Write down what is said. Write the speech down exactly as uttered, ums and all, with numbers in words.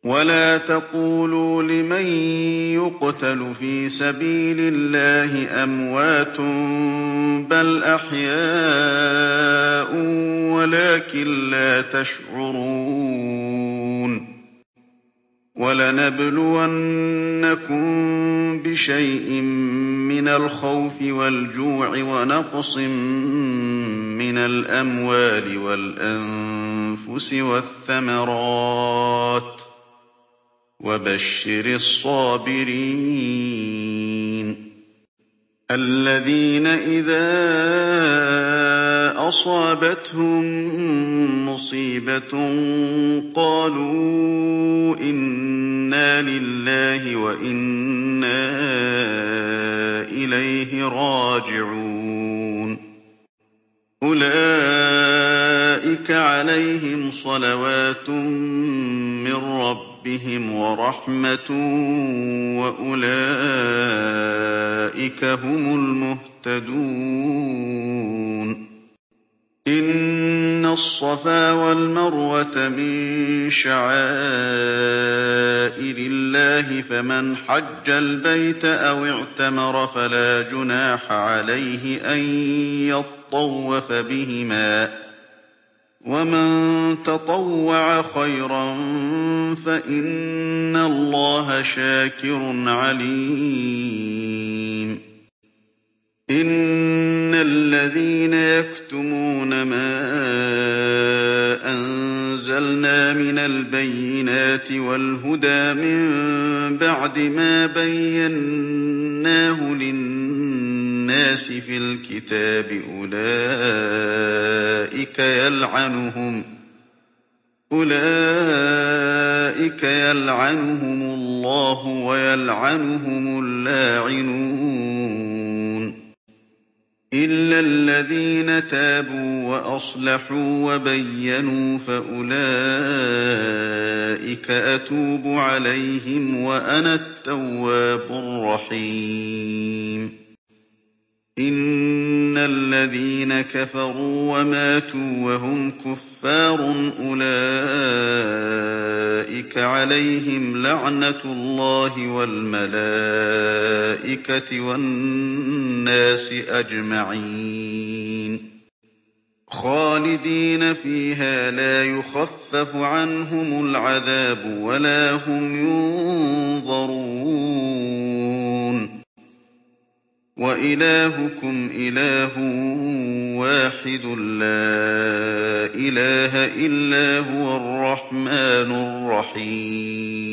ولا تقولوا لمن يقتل في سبيل الله أموات بل أحياء ولكن لا تشعرون ولنبلونكم بشيء من الخوف والجوع ونقص من الأموال والأنفس والثمرات وبشر الصابرين الذين إذا أصابتهم مصيبة قالوا إنا لله وإنا إليه راجعون أولئك عليهم صلوات من ربهم ورحمة وأولئك هم المهتدون إن الصفا والمروة من شعائر الله فمن حج البيت أو اعتمر فلا جناح عليه أن يطوف بهما ومن تطوع خيرا فإن الله شاكر عليم إن الذين يكتمون ما أنزلنا من البينات والهدى من بعد ما بيناه للناس في الكتاب أولئك يلعنهم أولئك يلعنهم الله ويلعنهم اللاعنون إلا الذين تابوا وأصلحوا وبينوا فأولئك أتوب عليهم وأنا التواب الرحيم إن الذين كفروا وماتوا وهم كفار أولئك عليهم لعنة الله والملائكة والناس أجمعين خالدين فيها لا يخفف عنهم العذاب ولا هم ينظرون وإلهكم إله واحد لا إله إلا هو الرحمن الرحيم